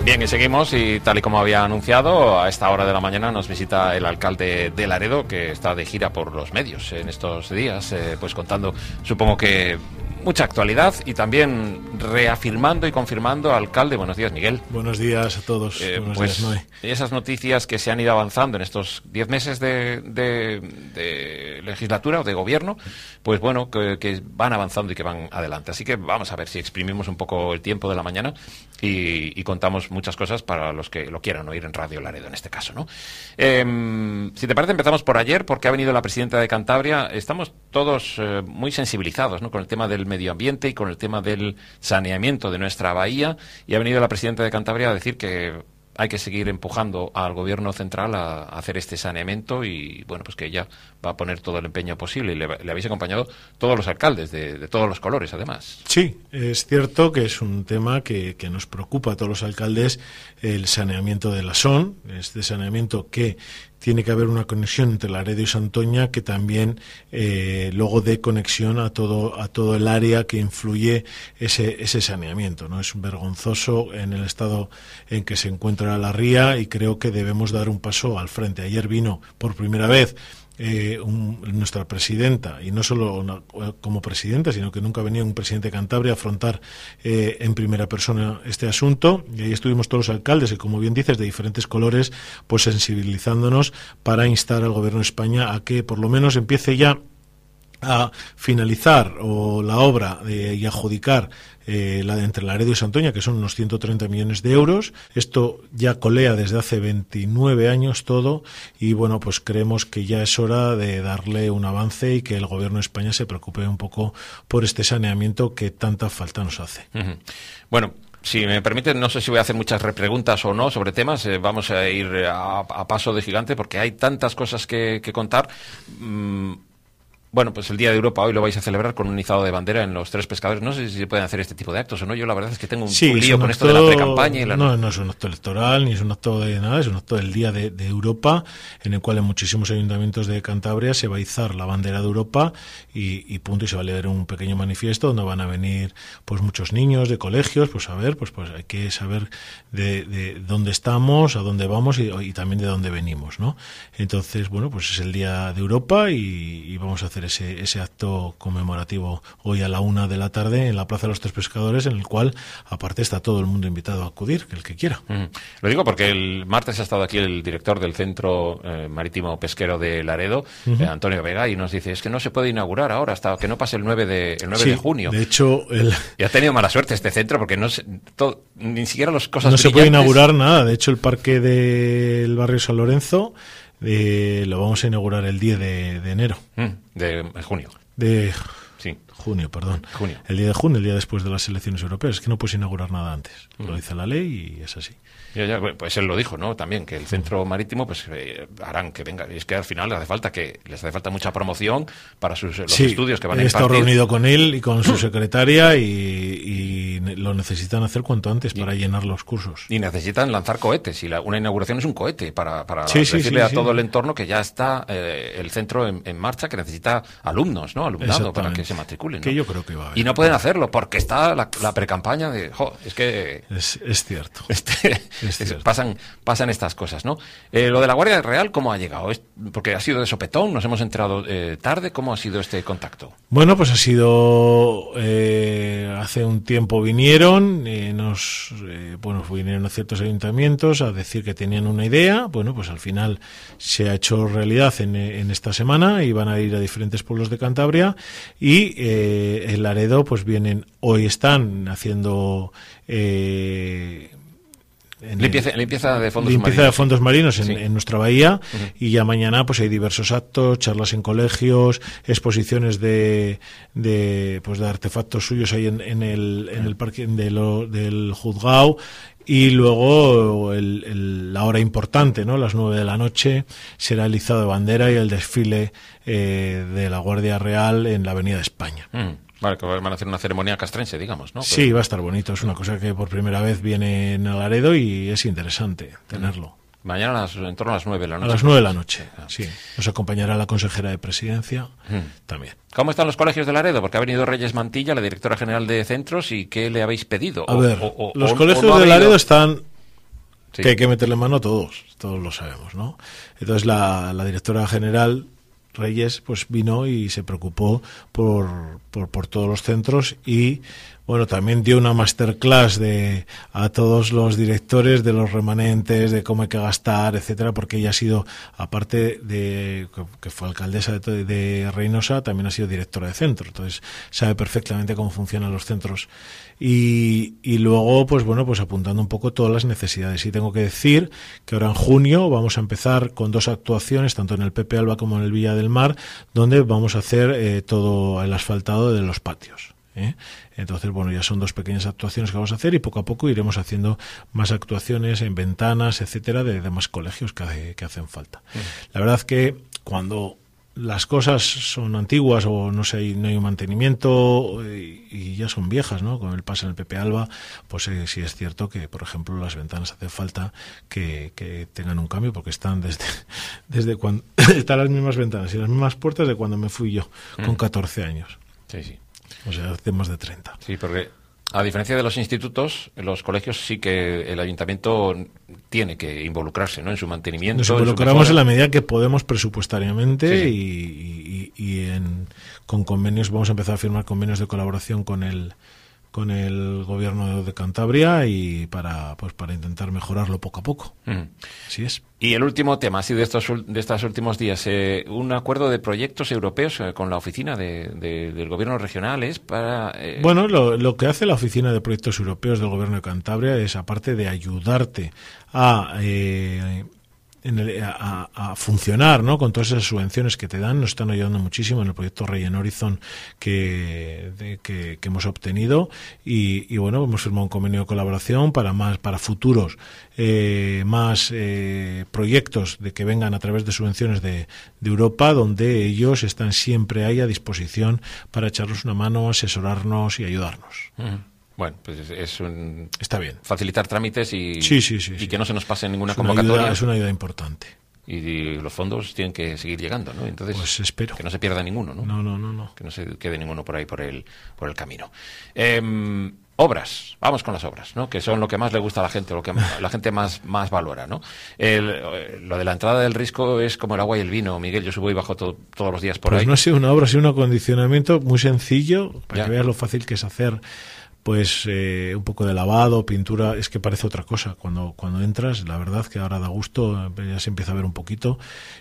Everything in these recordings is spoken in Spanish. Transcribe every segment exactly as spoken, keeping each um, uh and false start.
Bien, y seguimos, y tal y como había anunciado, a esta hora de la mañana nos visita el alcalde de Laredo, que está de gira por los medios en estos días, eh, pues contando, supongo que mucha actualidad y también reafirmando y confirmando. Alcalde, buenos días, Miguel. Buenos días a todos. Eh, buenos pues días, Noé. Esas noticias que se han ido avanzando en estos diez meses de, de, de legislatura o de gobierno, pues bueno, que, que van avanzando y que van adelante. Así que vamos a ver si exprimimos un poco el tiempo de la mañana y, y contamos muchas cosas para los que lo quieran oír en Radio Laredo, en este caso, ¿no? Eh, si te parece, empezamos por ayer, porque ha venido la presidenta de Cantabria. Estamos todos eh, muy sensibilizados, ¿no?, con el tema del medio ambiente y con el tema del saneamiento de nuestra bahía, y ha venido la presidenta de Cantabria a decir que hay que seguir empujando al gobierno central a, a hacer este saneamiento, y bueno, pues que ella va a poner todo el empeño posible, y le, le habéis acompañado todos los alcaldes de, de todos los colores, además. Sí, es cierto que es un tema que, que nos preocupa a todos los alcaldes, el saneamiento de la Son, este saneamiento que tiene que haber una conexión entre Laredo y Santoña, que también eh, luego dé conexión a todo a todo el área que influye ese ese saneamiento, ¿no? Es vergonzoso en el estado en que se encuentra la ría, y creo que debemos dar un paso al frente. Ayer vino por primera vez Eh, un, nuestra presidenta, y no solo una, como presidenta, sino que nunca ha venido un presidente de Cantabria a afrontar eh, en primera persona este asunto, y ahí estuvimos todos los alcaldes, y como bien dices, de diferentes colores, pues sensibilizándonos para instar al gobierno de España a que por lo menos empiece ya a finalizar o la obra de, y adjudicar eh, la de entre Laredo y Santoña, que son unos ciento treinta millones de euros. Esto ya colea desde hace veintinueve años todo, y bueno, pues creemos que ya es hora de darle un avance y que el gobierno de España se preocupe un poco por este saneamiento que tanta falta nos hace. Uh-huh. Bueno, si me permiten, no sé si voy a hacer muchas repreguntas o no sobre temas. Eh, vamos a ir a, a paso de gigante, porque hay tantas cosas que, que contar. Mm, Bueno, pues el Día de Europa hoy lo vais a celebrar con un izado de bandera en los Tres Pescadores. No sé si se pueden hacer este tipo de actos o no. Yo la verdad es que tengo un, sí, un lío un con acto, esto de la pre-campaña. Y la... No, no es un acto electoral, ni es un acto de nada, es un acto del Día de, de Europa, en el cual en muchísimos ayuntamientos de Cantabria se va a izar la bandera de Europa y, y punto, y se va a leer un pequeño manifiesto donde van a venir pues muchos niños de colegios, pues a ver, pues, pues hay que saber de, de dónde estamos, a dónde vamos y, y también de dónde venimos, ¿no? Entonces, bueno, pues es el Día de Europa y, y vamos a hacer ese, ese acto conmemorativo hoy a la una de la tarde en la Plaza de los Tres Pescadores, en el cual aparte está todo el mundo invitado a acudir, que el que quiera. Mm. Lo digo porque el martes ha estado aquí el director del Centro eh, Marítimo Pesquero de Laredo, uh-huh. eh, Antonio Vega, y nos dice, es que no se puede inaugurar ahora hasta que no pase el nueve de, el nueve sí, de junio. De hecho, el... y ha tenido mala suerte este centro, porque no se, todo, ni siquiera las cosas no brillantes... se puede inaugurar nada. De hecho, el parque del barrio San Lorenzo eh, lo vamos a inaugurar el diez de, de enero. Mm, de, de junio. De sí. junio, perdón. Junio. El día de junio, el día después de las elecciones europeas. Es que no puedes inaugurar nada antes. Mm. Lo dice la ley y es así. Ya, ya, pues él lo dijo, ¿no? También que el centro marítimo, pues eh, harán que venga. Y es que al final hace falta que les hace falta mucha promoción para sus los sí, estudios que van a impartir. He estado reunido con él y con su secretaria y, y lo necesitan hacer cuanto antes para y, llenar los cursos. Y necesitan lanzar cohetes. Y la, una inauguración es un cohete para, para sí, decirle sí, sí, a sí. todo el entorno que ya está eh, el centro en, en marcha, que necesita alumnos, ¿no? Alumnado para que se matriculen, ¿no? Que yo creo que va a haber. Y no pueden hacerlo porque está la, la precampaña de... Jo, es que... Es, es cierto. Este, es cierto. Pasan, pasan estas cosas, ¿no? Eh, lo de la Guardia Real, ¿cómo ha llegado? ¿Es porque ha sido de sopetón? ¿Nos hemos enterado eh, tarde? ¿Cómo ha sido este contacto? Bueno, pues ha sido... Eh, hace un tiempo vinieron, eh, nos eh, bueno, vinieron a ciertos ayuntamientos a decir que tenían una idea. Bueno, pues al final se ha hecho realidad en, en esta semana y van a ir a diferentes pueblos de Cantabria y eh, en Laredo pues vienen, hoy están haciendo... Eh, En limpieza, el, limpieza de fondos limpieza marinos, de fondos marinos en, sí. en nuestra bahía uh-huh. y ya mañana pues hay diversos actos, charlas en colegios, exposiciones de, de pues de artefactos suyos ahí en, en el en el parque de lo, del juzgado. Y luego el, el, la hora importante, ¿no? Las nueve de la noche será el izado de bandera y el desfile eh, de la Guardia Real en la Avenida de España. Uh-huh. Vale, que van a hacer una ceremonia castrense, digamos, ¿no? Sí, va a estar bonito. Es una cosa que por primera vez viene en Laredo y es interesante tenerlo. Mañana a las, en torno a las nueve de la noche. A las nueve de la noche, sí. Nos acompañará la consejera de Presidencia mm. también. ¿Cómo están los colegios de Laredo? Porque ha venido Reyes Mantilla, la directora general de centros, ¿y qué le habéis pedido? A o, ver, o, o, los o, colegios o no de habido... Laredo están Sí. Que hay que meterle mano todos, todos lo sabemos, ¿no? Entonces la, la directora general Reyes pues vino y se preocupó por, por, por todos los centros y bueno, también dio una masterclass de a todos los directores de los remanentes, de cómo hay que gastar, etcétera, porque ella ha sido, aparte de que fue alcaldesa de, de Reynosa, también ha sido directora de centro, entonces sabe perfectamente cómo funcionan los centros. Y, y luego, pues bueno, pues apuntando un poco todas las necesidades. Y tengo que decir que ahora en junio vamos a empezar con dos actuaciones, tanto en el Pepe Alba como en el Villa del Mar, donde vamos a hacer eh, todo el asfaltado de los patios. ¿eh? Entonces, bueno, ya son dos pequeñas actuaciones que vamos a hacer y poco a poco iremos haciendo más actuaciones en ventanas, etcétera, de demás colegios que, hace, que hacen falta. Sí. La verdad que cuando las cosas son antiguas o no sé, no hay un mantenimiento y, y ya son viejas, ¿no? Con el paso en el Pepe Alba, pues eh, sí es cierto que, por ejemplo, las ventanas hace falta que, que tengan un cambio porque están desde, desde cuando están las mismas ventanas y las mismas puertas de cuando me fui yo, mm. con catorce años. Sí, sí. O sea, hace más de treinta. Sí, porque a diferencia de los institutos, en los colegios sí que el ayuntamiento tiene que involucrarse, ¿no? En su mantenimiento. Nos involucramos en, en la medida que podemos presupuestariamente, sí, sí. y, y, y en, con convenios, vamos a empezar a firmar convenios de colaboración con el con el gobierno de Cantabria y para pues para intentar mejorarlo poco a poco. Mm. Así es. Y el último tema, así de estos de estos últimos días, eh, un acuerdo de proyectos europeos eh, con la oficina de, de, del gobierno regional es para... Eh... Bueno, lo, lo que hace la oficina de proyectos europeos del gobierno de Cantabria es, aparte de ayudarte a... Eh, En el, a, a funcionar, ¿no? Con todas esas subvenciones que te dan, nos están ayudando muchísimo en el proyecto Regen Horizon que, de, que, que hemos obtenido y, y bueno, hemos firmado un convenio de colaboración para más para futuros eh, más eh, proyectos de que vengan a través de subvenciones de, de Europa, donde ellos están siempre ahí a disposición para echarnos una mano, asesorarnos y ayudarnos. Uh-huh. Bueno, pues es un... Está bien. Facilitar trámites y, sí, sí, sí, y sí. que no se nos pase ninguna es convocatoria. Ayuda, es una ayuda importante. Y, y los fondos tienen que seguir llegando, ¿no? Entonces, pues espero. Que no se pierda ninguno, ¿no? No, no, no, no. Que no se quede ninguno por ahí, por el, por el camino. Eh, obras. Vamos con las obras, ¿no? Que son lo que más le gusta a la gente, lo que la gente más, más valora, ¿no? El, lo de la entrada del Risco es como el agua y el vino, Miguel. Yo subo y bajo to, todos los días por pues ahí. Pues no ha sido una obra, ha sido un acondicionamiento muy sencillo, para ya. que veas lo fácil que es hacer pues eh, un poco de lavado, pintura, es que parece otra cosa. Cuando cuando entras, la verdad que ahora da gusto, ya se empieza a ver un poquito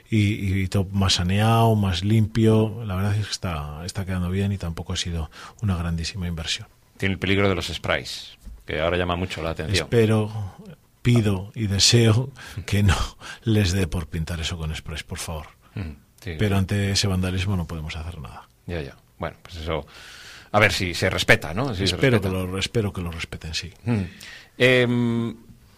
y, y todo más saneado, más limpio. La verdad es que está, está quedando bien y tampoco ha sido una grandísima inversión. Tiene el peligro de los sprays, que ahora llama mucho la atención. Espero, pido y deseo que no les dé por pintar eso con sprays, por favor. Sí. Pero ante ese vandalismo no podemos hacer nada. Ya, ya. Bueno, pues eso... A ver si se respeta, ¿no? Si espero, respeta. Que lo, espero que lo respeten, sí. Mm. Eh,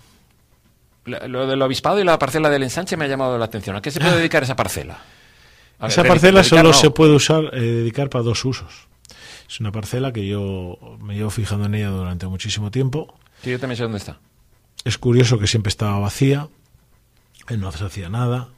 lo del obispado y la parcela del ensanche me ha llamado la atención. ¿A qué se puede dedicar esa parcela? A esa ver, parcela dedicar, solo no. se puede usar eh, dedicar para dos usos. Es una parcela que yo me llevo fijando en ella durante muchísimo tiempo. Sí, yo también sé dónde está. Es curioso que siempre estaba vacía, no se hacía nada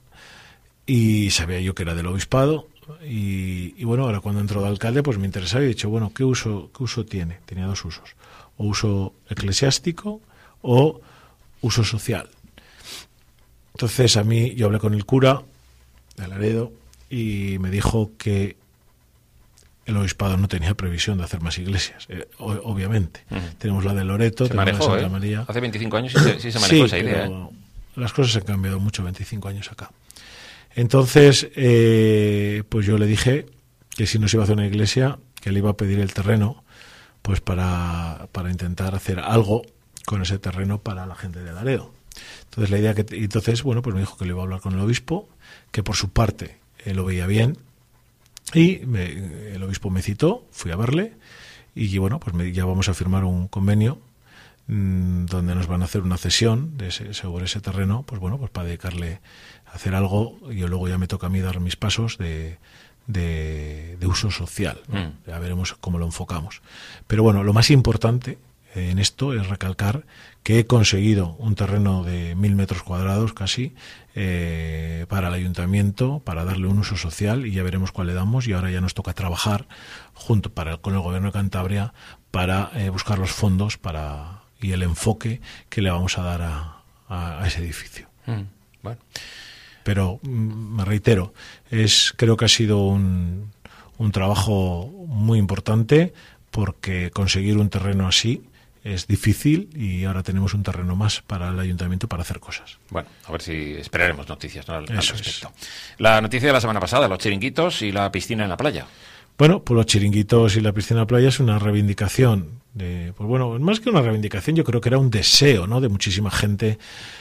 y sabía yo que era del obispado. Y, y bueno, ahora cuando entró de alcalde pues me interesaba y he dicho, bueno, ¿qué uso, qué uso tiene? Tenía dos usos, o uso eclesiástico o uso social. Entonces a mí, yo hablé con el cura de Laredo y me dijo que el obispado no tenía previsión de hacer más iglesias, eh, obviamente. Uh-huh. Tenemos la de Loreto, se tenemos manejó, la de Santa ¿eh? María. Hace veinticinco años sí se, sí se manejó sí, esa idea. Pero ¿eh? Las cosas han cambiado mucho, veinticinco años acá. Entonces, eh, pues yo le dije que si nos iba a hacer una iglesia, que le iba a pedir el terreno, pues para, para intentar hacer algo con ese terreno para la gente de Laredo. Entonces la idea que, entonces, bueno, pues me dijo que le iba a hablar con el obispo, que por su parte él lo veía bien, y me, el obispo me citó, fui a verle, y bueno, pues me, ya vamos a firmar un convenio mmm, donde nos van a hacer una cesión de ese, sobre ese terreno, pues bueno, pues para dedicarle hacer algo, y luego ya me toca a mí dar mis pasos de, de, de uso social, ¿no? Mm. Ya veremos cómo lo enfocamos. Pero bueno, lo más importante en esto es recalcar que he conseguido un terreno de mil metros cuadrados casi eh, para el ayuntamiento, para darle un uso social, y ya veremos cuál le damos, y ahora ya nos toca trabajar junto para con el gobierno de Cantabria para eh, buscar los fondos para y el enfoque que le vamos a dar a a, a ese edificio. Mm, bueno. Pero me reitero, es creo que ha sido un, un trabajo muy importante, porque conseguir un terreno así es difícil y ahora tenemos un terreno más para el ayuntamiento para hacer cosas. Bueno, a ver si esperaremos noticias, ¿no? al, al respecto. Es. La noticia de la semana pasada, los chiringuitos y la piscina en la playa. Bueno, pues los chiringuitos y la piscina en la playa es una reivindicación. De, pues bueno, más que una reivindicación, yo creo que era un deseo, ¿no?, de muchísima gente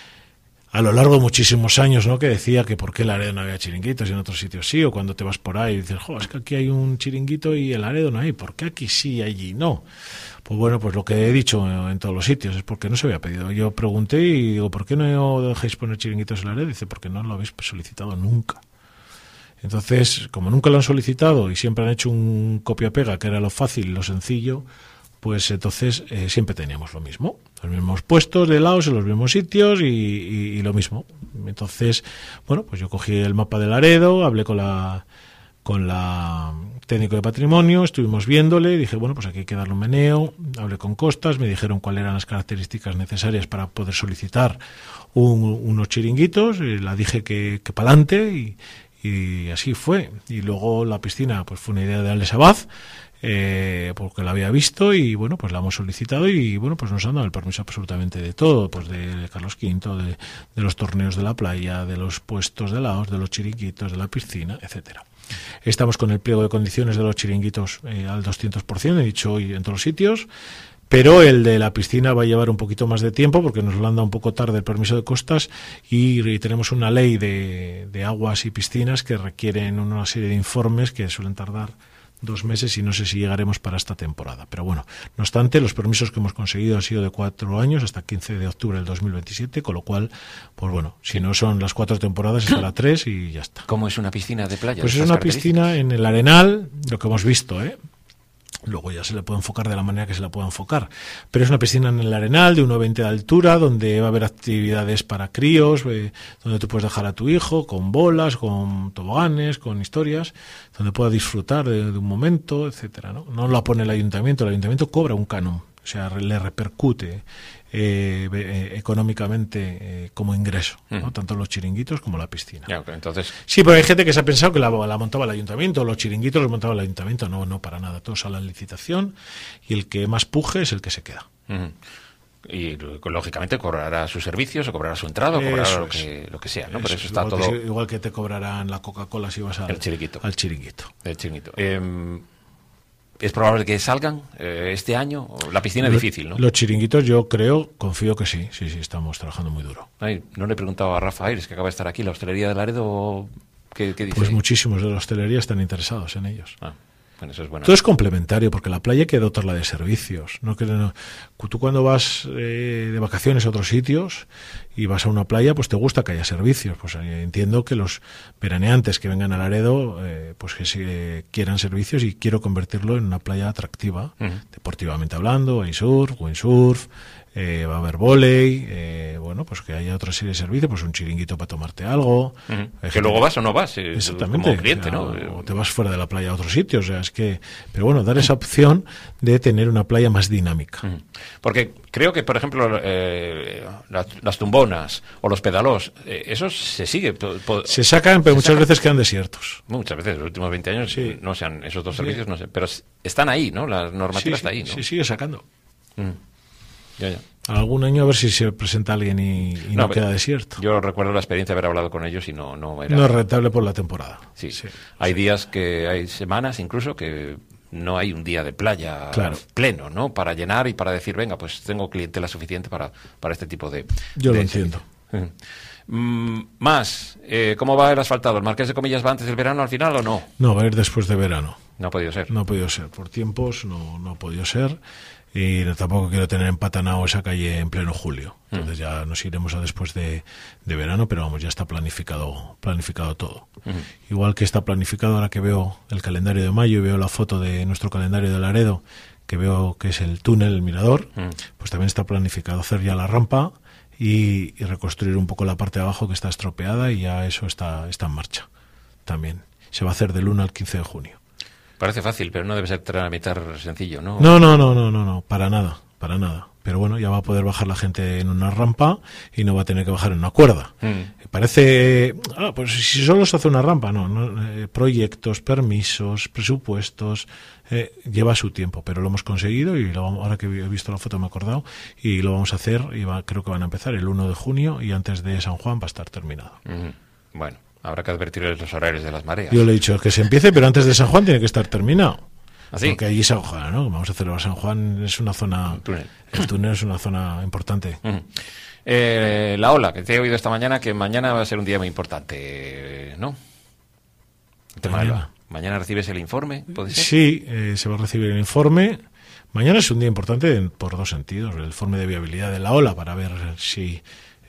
a lo largo de muchísimos años, ¿no?, que decía que por qué en Laredo no había chiringuitos y en otros sitios sí, o cuando te vas por ahí y dices, jo, es que aquí hay un chiringuito y en Laredo no hay, ¿por qué aquí sí y allí no? Pues bueno, pues lo que he dicho en todos los sitios es porque no se había pedido. Yo pregunté y digo, ¿por qué no dejáis poner chiringuitos en Laredo? Dice, porque no lo habéis solicitado nunca. Entonces, como nunca lo han solicitado y siempre han hecho un copia-pega, que era lo fácil, lo sencillo, pues entonces eh, siempre teníamos lo mismo, los mismos puestos de helados en los mismos sitios y, y, y lo mismo. Entonces, bueno, pues yo cogí el mapa de Laredo, hablé con la con la técnico de patrimonio, estuvimos viéndole, dije, bueno, pues aquí hay que darle un meneo, hablé con Costas, me dijeron cuáles eran las características necesarias para poder solicitar un, unos chiringuitos, y la dije que, que pa'lante y, y así fue. Y luego la piscina, pues fue una idea de Alex Abad, Eh, porque la había visto y bueno, pues la hemos solicitado y bueno, pues nos han dado el permiso absolutamente de todo, pues de Carlos quinto, de, de los torneos de la playa, de los puestos de helados, de los chiringuitos, de la piscina, etcétera. Estamos con el pliego de condiciones de los chiringuitos eh, al doscientos por ciento, he dicho hoy en todos los sitios, pero el de la piscina va a llevar un poquito más de tiempo porque nos lo han dado un poco tarde el permiso de costas y, y tenemos una ley de, de aguas y piscinas que requieren una serie de informes que suelen tardar dos meses y no sé si llegaremos para esta temporada. Pero bueno, no obstante, los permisos que hemos conseguido han sido de cuatro años hasta quince de octubre del dos mil veintisiete, con lo cual, pues bueno, si no son las cuatro temporadas, estará tres y ya está. ¿Cómo es una piscina de playa? Pues es una piscina en el Arenal, lo que hemos visto, ¿eh? Luego ya se le puede enfocar de la manera que se la pueda enfocar. Pero es una piscina en el Arenal de uno veinte de altura, donde va a haber actividades para críos, eh, donde tú puedes dejar a tu hijo con bolas, con toboganes, con historias, donde pueda disfrutar de, de un momento, etcétera, ¿no? No la pone el ayuntamiento, el ayuntamiento cobra un canon, o sea, le repercute eh, eh, económicamente eh, como ingreso, ¿no? Mm. Tanto los chiringuitos como la piscina. Ya, okay, entonces... Sí, pero hay gente que se ha pensado que la, la montaba el ayuntamiento, los chiringuitos los montaba el ayuntamiento. No, no, para nada. Todo sale en licitación y el que más puje es el que se queda. Uh-huh. Y lógicamente cobrará sus servicios o cobrará su entrada o cobrará lo que, lo que sea, ¿no? Pero eso, eso está igual todo... Que, igual que te cobrarán la Coca-Cola si vas al, el chiringuito. al chiringuito. El chiringuito. Eh, ¿Es probable que salgan eh, este año? La piscina es difícil, ¿no? Los chiringuitos yo creo, confío que sí, sí, sí, estamos trabajando muy duro. Ay, no le he preguntado a Rafa Aires, que acaba de estar aquí, la hostelería de Laredo, ¿qué, qué dice? Pues muchísimos de la hostelería están interesados en ellos. Ah, bueno, eso es bueno. Todo es complementario, porque la playa hay que dotarla de servicios. No que no, tú cuando vas eh, de vacaciones a otros sitios y vas a una playa, pues te gusta que haya servicios. Pues eh, entiendo que los veraneantes que vengan a Laredo, eh, pues que si, eh, quieran servicios y quiero convertirlo en una playa atractiva, uh-huh. deportivamente hablando, hay surf, windsurf, eh, va a haber vóley, eh, bueno, pues que haya otra serie de servicios, pues un chiringuito para tomarte algo. Uh-huh. Que gente, luego vas o no vas, eh, exactamente, como cliente, ¿no? O te vas fuera de la playa a otro sitio, o sea, es que, pero bueno, dar esa opción de tener una playa más dinámica. Uh-huh. Porque creo que, por ejemplo, eh, las, las tumbonas o los pedalós, eh, eso se sigue. Po- se sacan, pero se muchas sacan. veces quedan desiertos. Muchas veces, los últimos veinte años, sí. no sean esos dos servicios, sí. no sé, pero están ahí, ¿no? La normativa sí, está ahí, ¿no? Sí, sigue sacando. Uh-huh. Ya, ya. Algún año a ver si se presenta alguien y, y no, no queda desierto. Yo recuerdo la experiencia de haber hablado con ellos y no, no era... No es rentable por la temporada. Sí, sí hay sí. días que hay semanas incluso que no hay un día de playa claro. pleno, ¿no? Para llenar y para decir, venga, pues tengo clientela suficiente para, para este tipo de... Yo de lo entiendo. Mm, más, eh, ¿cómo va el asfaltado? ¿El Marqués de Comillas va antes del verano al final o no? No, va a ir después de verano. No ha podido ser. No ha podido ser. Por tiempos no, no ha podido ser. Y tampoco quiero tener empatanado esa calle en pleno julio. Entonces mm. ya nos iremos a después de, de verano, pero vamos, ya está planificado planificado todo. Mm. Igual que está planificado, ahora que veo el calendario de mayo y veo la foto de nuestro calendario de Laredo, que veo que es el túnel, el mirador, mm. pues también está planificado hacer ya la rampa y, y reconstruir un poco la parte de abajo que está estropeada, y ya eso está, está en marcha también. Se va a hacer del uno al quince de junio. Parece fácil, pero no debe ser tramitar sencillo, ¿no? No, no, no, no, no, no, para nada, para nada. pero bueno, ya va a poder bajar la gente en una rampa y no va a tener que bajar en una cuerda. Mm. Parece, ah, pues si solo se hace una rampa, no, no eh, proyectos, permisos, presupuestos, eh, lleva su tiempo, pero lo hemos conseguido y lo vamos, ahora que he visto la foto me he acordado, y lo vamos a hacer, y va, creo que van a empezar el uno de junio y antes de San Juan va a estar terminado. Mm. Bueno, habrá que advertirles los horarios de las mareas. Yo le he dicho que se empiece, pero antes de San Juan tiene que estar terminado. ¿Así? Porque allí San Juan, ¿no? Vamos a celebrar San Juan, es una zona... El túnel. El túnel es una zona importante. Uh-huh. eh, la ola, que te he oído esta mañana, que mañana va a ser un día muy importante, ¿no? El tema mañana. De la... ¿Mañana recibes el informe? ¿Puede ser? Sí, eh, se va a recibir el informe. Mañana es un día importante en, por dos sentidos. El informe de viabilidad de la ola, para ver si...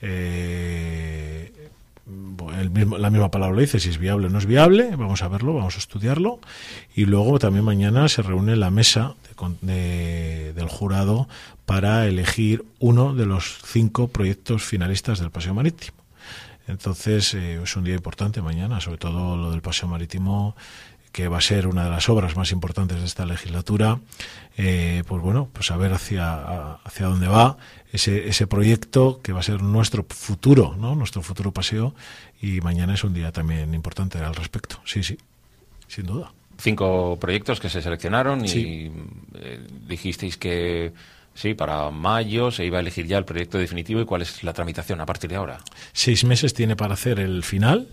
Eh, El mismo, la misma palabra lo dice, si es viable o no es viable, vamos a verlo, vamos a estudiarlo, y luego también mañana se reúne la mesa de, de, del jurado para elegir uno de los cinco proyectos finalistas del Paseo Marítimo. Entonces eh, es un día importante mañana, sobre todo lo del Paseo Marítimo, que va a ser una de las obras más importantes de esta legislatura. Eh, pues bueno, pues a ver hacia, hacia dónde va ese, ese proyecto que va a ser nuestro futuro, ¿no? Nuestro futuro paseo, y mañana es un día también importante al respecto. Sí, sí, sin duda. Cinco proyectos que se seleccionaron y sí. eh, dijisteis que sí, para mayo se iba a elegir ya el proyecto definitivo. ¿Y cuál es la tramitación a partir de ahora? Seis meses tiene para hacer el final.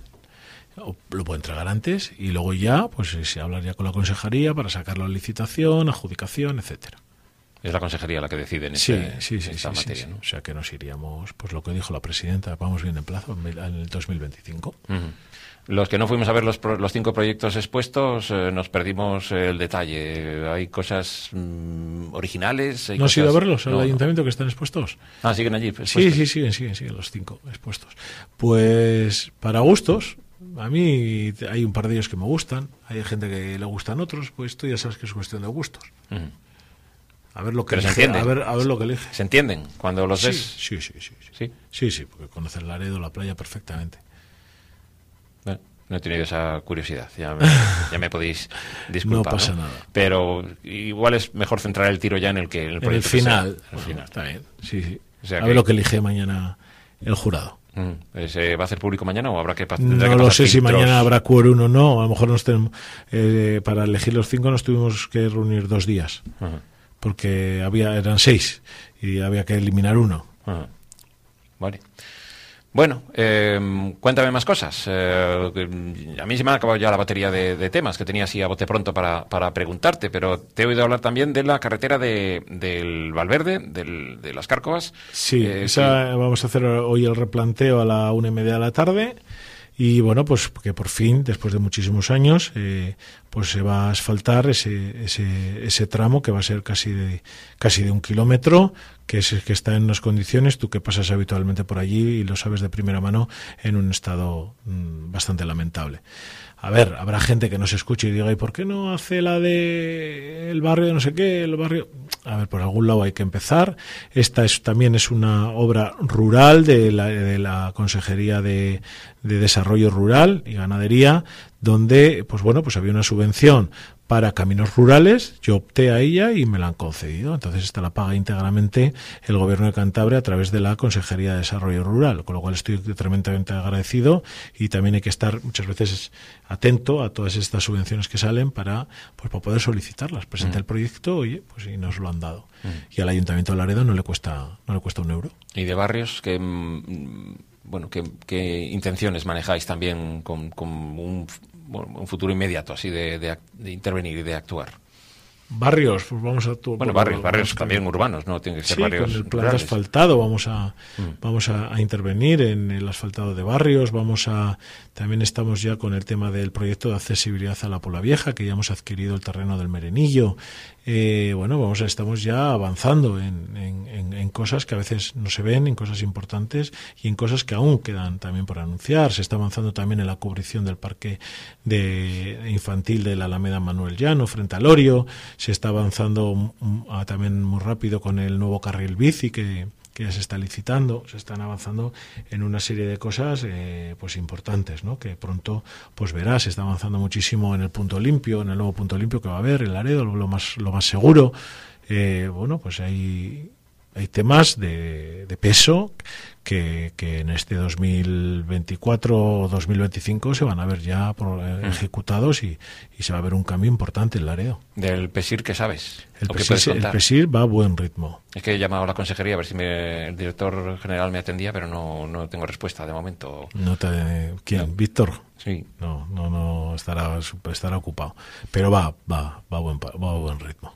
Lo puede entregar antes y luego ya pues se habla ya con la consejería para sacarlo a licitación, adjudicación, etcétera. Es la consejería la que decide en, sí, este, sí, sí, en esta sí, materia, sí, ¿no? O sea que nos iríamos, pues lo que dijo la presidenta, vamos bien en plazo en el dos mil veinticinco. Uh-huh. Los que no fuimos a ver los, los cinco proyectos expuestos eh, nos perdimos el detalle. Hay cosas mmm, originales. Hay ¿No has cosas... ido a verlos al no, ayuntamiento no. que están expuestos? Ah, siguen allí. Expuestos. Sí, sí, siguen, siguen, siguen los cinco expuestos. Pues para gustos. A mí hay un par de ellos que me gustan, hay gente que le gustan otros, pues esto ya sabes que es cuestión de gustos. Uh-huh. A ver lo que Pero elige, se entienden. a ver, a ver lo que elige. ¿Se entienden cuando los ves? Sí, sí, sí, sí, sí. ¿Sí? Sí, sí, porque conocen Laredo, la playa perfectamente. Bueno, no he tenido esa curiosidad, ya me, ya me podéis disculpar. No pasa ¿no? nada. Pero igual es mejor centrar el tiro ya en el que en el, en el final. En el final. Está bien, sí, sí. O sea a que... ver lo que elige mañana el jurado. ¿Se va a hacer público mañana o habrá que pasar? No que lo sé filtros? Si mañana habrá quórum o no. A lo mejor nos tenemos, eh, para elegir los cinco nos tuvimos que reunir dos días. Uh-huh. Porque había eran seis y había que eliminar uno. Uh-huh. Vale. Bueno, eh, cuéntame más cosas. Eh, a mí se me ha acabado ya la batería de, de temas que tenía así a bote pronto para, para preguntarte, pero te he oído hablar también de la carretera de, del Valverde, del, de las Cárcovas. Sí, eh, esa sí. Vamos a hacer hoy el replanteo a la una y media de la tarde. Y bueno, pues que por fin, después de muchísimos años, eh, pues se va a asfaltar ese, ese, ese tramo que va a ser casi de, casi de un kilómetro, que es que está en unas condiciones, tú que pasas habitualmente por allí y lo sabes de primera mano, en un estado mmm, bastante lamentable. A ver, habrá gente que no se escuche y diga, ¿y por qué no hace la de el barrio no sé qué, el barrio? A ver, por algún lado hay que empezar. Esta es también es una obra rural de la, de la Consejería de, de Desarrollo Rural y Ganadería, donde, pues bueno, pues había una subvención para caminos rurales, yo opté a ella y me la han concedido. Entonces esta la paga íntegramente el Gobierno de Cantabria a través de la Consejería de Desarrollo Rural, con lo cual estoy tremendamente agradecido y también hay que estar muchas veces atento a todas estas subvenciones que salen para, pues, para poder solicitarlas. Presenta uh-huh. el proyecto, oye, pues y nos lo han dado. Uh-huh. Y al Ayuntamiento de Laredo no le cuesta no le cuesta un euro. ¿Y de barrios que bueno qué, qué intenciones manejáis también con, con un un futuro inmediato así de, de, de intervenir y de actuar? Barrios, pues vamos a tu, bueno barrios, barrios también que, urbanos, no tienen que ser sí, barrios con el plan rurales. De asfaltado vamos a mm. vamos a, a intervenir en el asfaltado de barrios, vamos a también estamos ya con el tema del proyecto de accesibilidad a la Pola Vieja, que ya hemos adquirido el terreno del Merenillo. Eh, bueno, vamos a, estamos ya avanzando en, en, en, en cosas que a veces no se ven, en cosas importantes y en cosas que aún quedan también por anunciar. Se está avanzando también en la cubrición del parque de infantil de la Alameda Manuel Llano frente al Orio. Se está avanzando um, uh, también muy rápido con el nuevo carril bici que, que ya se está licitando. Se están avanzando en una serie de cosas eh, pues importantes, ¿no? Que pronto pues verás. Se está avanzando muchísimo en el punto limpio, en el nuevo punto limpio que va a haber, en Laredo, lo más, lo más seguro. Eh, bueno, pues hay... hay temas de, de peso que, que en este dos mil veinticuatro o dos mil veinticinco se van a ver ya por, eh, ejecutados y, y se va a ver un cambio importante en Laredo. ¿Del PESIR qué sabes? El PESIR, el PESIR va a buen ritmo. Es que he llamado a la consejería a ver si me, el director general me atendía, pero no, no tengo respuesta de momento. No te, ¿Quién? No. ¿Víctor? Sí. No, no, no estará, estará ocupado. Pero va, va, va a buen, va a buen ritmo.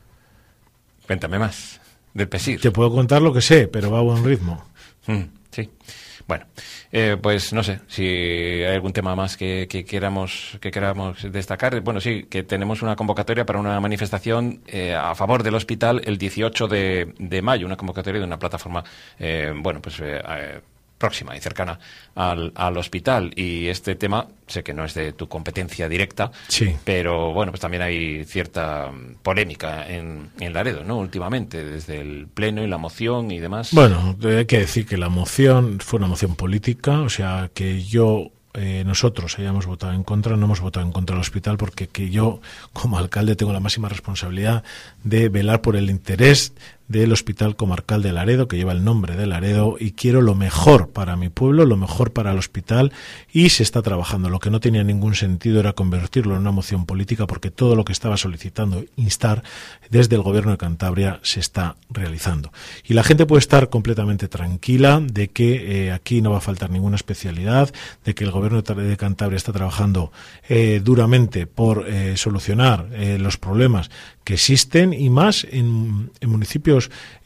Cuéntame más del PESIR. Te puedo contar lo que sé, pero va a buen ritmo. Mm, sí. Bueno, eh, pues no sé si hay algún tema más que, que queramos que queramos destacar. Bueno, sí, que tenemos una convocatoria para una manifestación eh, a favor del hospital el dieciocho de mayo, una convocatoria de una plataforma, eh, bueno, pues eh, eh, próxima y cercana al, al hospital. Y este tema, sé que no es de tu competencia directa, sí, pero bueno, pues también hay cierta polémica en, en Laredo, ¿no? Últimamente, desde el pleno y la moción y demás. Bueno, hay que decir que la moción fue una moción política, o sea, que yo... Eh, nosotros hayamos votado en contra, no hemos votado en contra del hospital porque que yo como alcalde tengo la máxima responsabilidad de velar por el interés del Hospital Comarcal de Laredo, que lleva el nombre de Laredo, y quiero lo mejor para mi pueblo, lo mejor para el hospital, y se está trabajando. Lo que no tenía ningún sentido era convertirlo en una moción política, porque todo lo que estaba solicitando instar desde el Gobierno de Cantabria se está realizando. Y la gente puede estar completamente tranquila de que eh, aquí no va a faltar ninguna especialidad, de que el Gobierno de Cantabria está trabajando eh, duramente por eh, solucionar eh, los problemas que existen, y más en, en municipios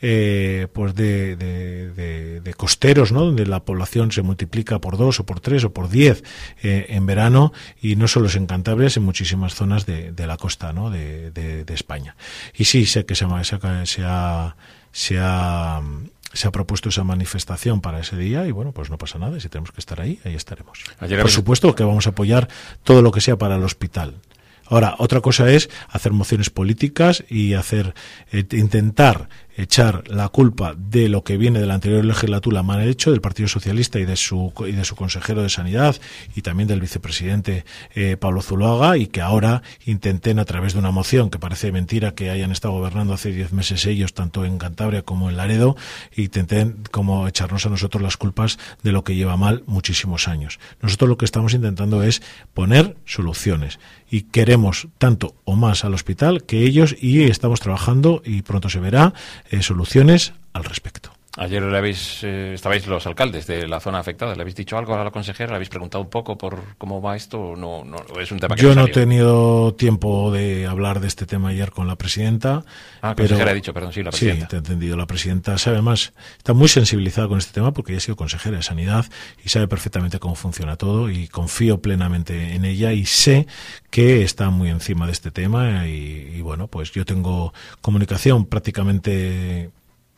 eh, pues de, de, de, de costeros, ¿no? Donde la población se multiplica por dos o por tres o por diez eh, en verano, y no solo es en Cantabria, es en muchísimas zonas de, de la costa, ¿no? de, de, de España. Y sí, sé que se, se, se ha... Se ha se ha propuesto esa manifestación para ese día y bueno, pues no pasa nada, y si tenemos que estar ahí, ahí estaremos. Ayer Por supuesto que vamos a apoyar todo lo que sea para el hospital. Ahora, otra cosa es hacer mociones políticas y hacer eh, intentar echar la culpa de lo que viene de la anterior legislatura mal hecho del Partido Socialista y de su y de su consejero de Sanidad y también del vicepresidente eh, Pablo Zuloaga, y que ahora intenten a través de una moción, que parece mentira que hayan estado gobernando hace diez meses ellos, tanto en Cantabria como en Laredo, intenten como echarnos a nosotros las culpas de lo que lleva mal muchísimos años. Nosotros lo que estamos intentando es poner soluciones, y queremos tanto o más al hospital que ellos, y estamos trabajando y pronto se verá eh, soluciones al respecto. Ayer le habéis, eh, estabais los alcaldes de la zona afectada, ¿le habéis dicho algo a la consejera? ¿Le habéis preguntado un poco por cómo va esto? ¿O no, no, es un tema que Yo no no he tenido tiempo de hablar de este tema ayer con la presidenta. Ah, pero, consejera ha dicho, perdón, sí, la presidenta. Sí, te he entendido. La presidenta sabe más, está muy sensibilizada con este tema porque ella ha sido consejera de Sanidad y sabe perfectamente cómo funciona todo, y confío plenamente en ella y sé que está muy encima de este tema y, y bueno, pues yo tengo comunicación prácticamente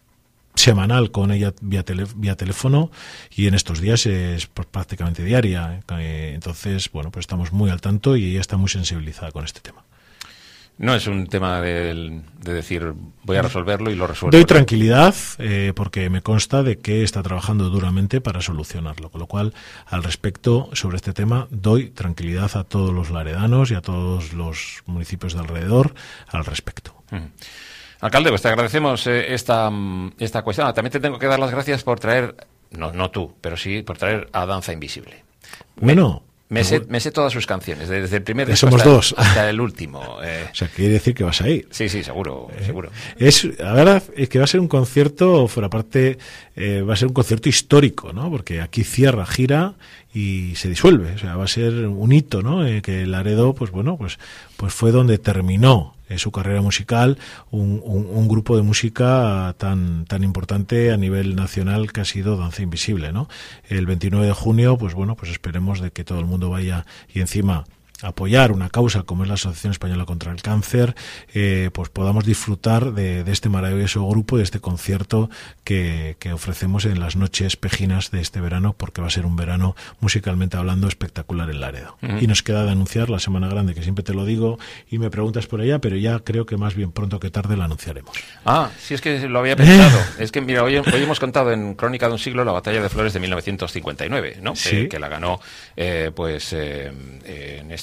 semanal con ella vía, tele, vía teléfono, y en estos días es pues, prácticamente diaria. Eh, entonces, bueno, pues estamos muy al tanto y ella está muy sensibilizada con este tema. No es un tema de, de decir voy a resolverlo y lo resuelvo. Doy tranquilidad eh, porque me consta de que está trabajando duramente para solucionarlo, con lo cual al respecto sobre este tema doy tranquilidad a todos los laredanos y a todos los municipios de alrededor al respecto. Uh-huh. Alcalde, pues te agradecemos eh, esta, esta cuestión. También te tengo que dar las gracias por traer, no, no tú, pero sí por traer a Danza Invisible. Bueno... Me sé, me sé todas sus canciones, desde el primer disco hasta, dos. hasta el último. Eh. O sea, quiere decir que vas a ir. Sí, sí, seguro, eh, seguro. Es, la verdad es que va a ser un concierto, fuera parte, eh, va a ser un concierto histórico, ¿no? Porque aquí cierra, gira y se disuelve. O sea, va a ser un hito, ¿no? Eh, que Laredo, pues bueno, pues, pues fue donde terminó eh, su carrera musical, un, un, un grupo de música tan, tan importante a nivel nacional que ha sido Danza Invisible, ¿no? El veintinueve de junio, pues bueno, pues esperemos de que todo el mundo vaya y encima apoyar una causa como es la Asociación Española contra el Cáncer, eh, pues podamos disfrutar de, de este maravilloso grupo, de este concierto que, que ofrecemos en las noches pejinas de este verano, porque va a ser un verano musicalmente hablando espectacular en Laredo. Uh-huh. Y nos queda de anunciar la Semana Grande, que siempre te lo digo y me preguntas por ella, pero ya creo que más bien pronto que tarde la anunciaremos. Ah, sí, es que lo había pensado. Es que mira, hoy, hoy hemos contado en Crónica de un siglo la Batalla de Flores de mil novecientos cincuenta y nueve, ¿no? Sí. Que, que la ganó eh, pues eh, en este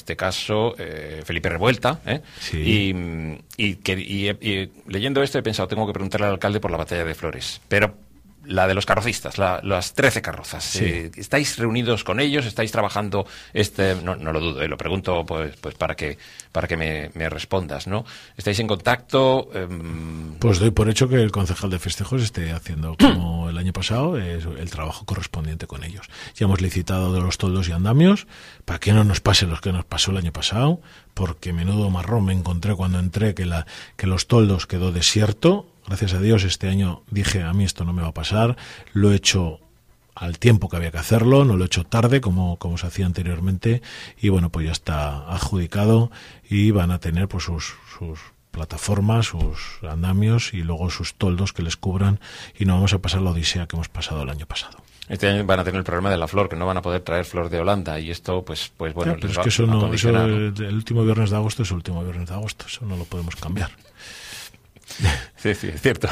este caso eh, Felipe Revuelta, ¿eh? Sí. y, y, que, y, y leyendo esto he pensado, tengo que preguntarle al alcalde por la batalla de Flores, pero la de los carrocistas, la, las trece carrozas. Sí. Eh, ¿Estáis reunidos con ellos? ¿Estáis trabajando? este No, no lo dudo, eh, lo pregunto pues, pues para que para que me, me respondas, ¿no? ¿Estáis en contacto? Eh, pues doy por hecho que el concejal de festejos esté haciendo, como el año pasado, es el trabajo correspondiente con ellos. Ya hemos licitado de los toldos y andamios, para que no nos pase lo que nos pasó el año pasado, porque menudo marrón me encontré cuando entré, que, la, que los toldos quedó desierto. Gracias a Dios este año dije, a mí esto no me va a pasar, lo he hecho al tiempo que había que hacerlo, no lo he hecho tarde como, como se hacía anteriormente, y bueno, pues ya está adjudicado y van a tener pues sus, sus plataformas, sus andamios y luego sus toldos que les cubran, y no vamos a pasar la odisea que hemos pasado el año pasado. Este año van a tener el problema de la flor, que no van a poder traer flor de Holanda, y esto, pues, pues bueno, ya, pero les es va que eso a no, condicionar, eso, ¿no? el último viernes de agosto es el último viernes de agosto, eso no lo podemos cambiar. Sí, sí, es cierto.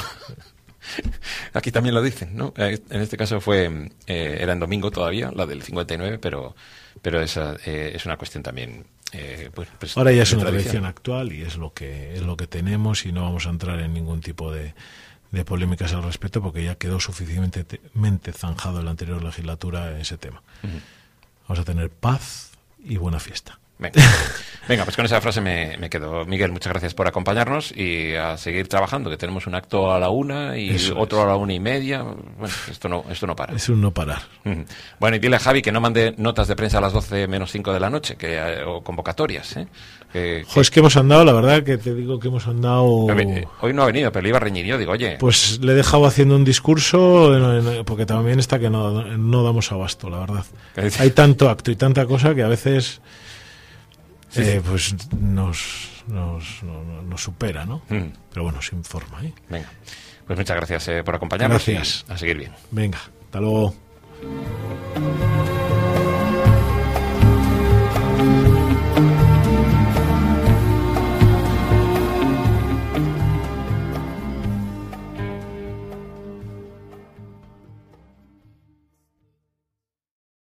Aquí también lo dicen, ¿no? En este caso fue eh, era en domingo todavía, la del cincuenta y nueve, pero pero esa eh, es una cuestión también. Eh, pues, pues, ahora ya es una tradición. tradición actual y es lo que es lo que tenemos, y no vamos a entrar en ningún tipo de, de polémicas al respecto, porque ya quedó suficientemente zanjado en la anterior legislatura ese tema. Uh-huh. Vamos a tener paz y buena fiesta. Venga. Venga, pues con esa frase me, me quedo. Miguel, muchas gracias por acompañarnos y a seguir trabajando, que tenemos un acto a la una y Eso otro es. a la una y media. Bueno, esto no, esto no para. Es un no parar. Uh-huh. Bueno, y dile a Javi que no mande notas de prensa a las doce menos cinco de la noche, que o convocatorias, ¿eh? Que, jo, que... es que hemos andado, la verdad que te digo que hemos andado... Hoy no ha venido, pero le iba a reñir yo, digo, oye... Pues le he dejado haciendo un discurso, porque también está que no, no damos abasto, la verdad. Hay tanto acto y tanta cosa que a veces... Sí, eh, sí. Pues nos, nos, nos, nos supera, ¿no? Mm. Pero bueno, se informa, ¿eh? Venga, pues muchas gracias eh, por acompañarnos. Gracias. Y a seguir bien. Venga, hasta luego.